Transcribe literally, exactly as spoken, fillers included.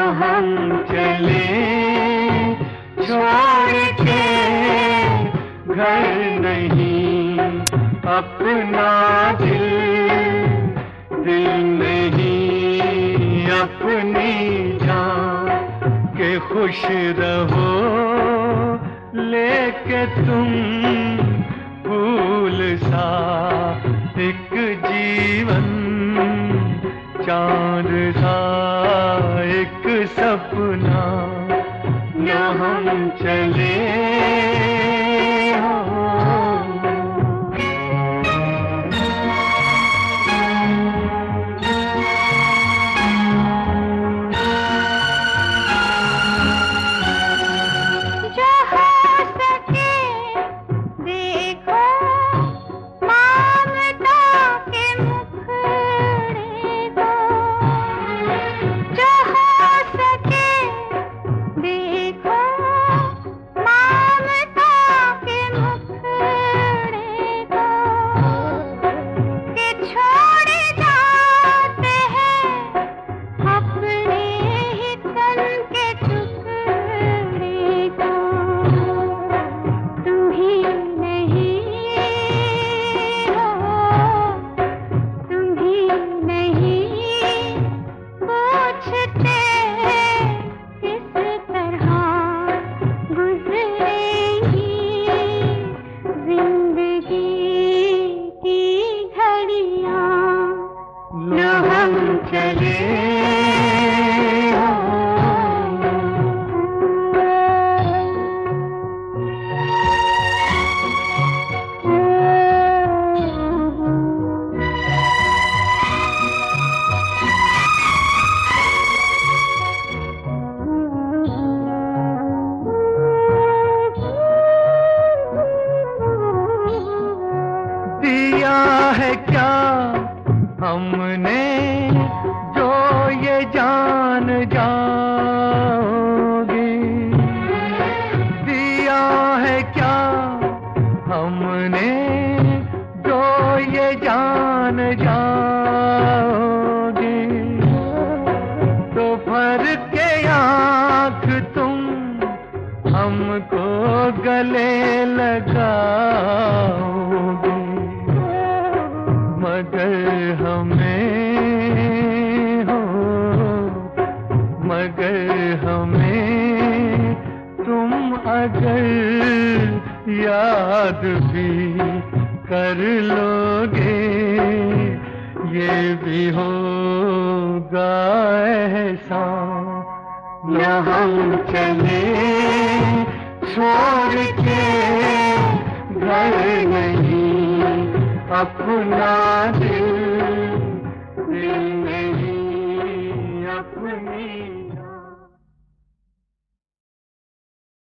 हम चले छोड़ के घर नहीं अपना दिल, दिल नहीं अपनी जान के खुश रहो लेके तुम फूल सा एक जीवन, चांद सा एक सपना न हम चले चले। दिया है क्या हमने जो ये जान जाओगे, दिया है क्या हमने जो ये जान जाओगे, तो भर के आँख तुम हमको गले लगाओगे, मगर हमें हो मगर हमें तुम अगर याद भी कर लोगे, ये भी होगा एहसान न हम चले छोड़ के घर नहीं अपना दिल, दिल नहीं अपनी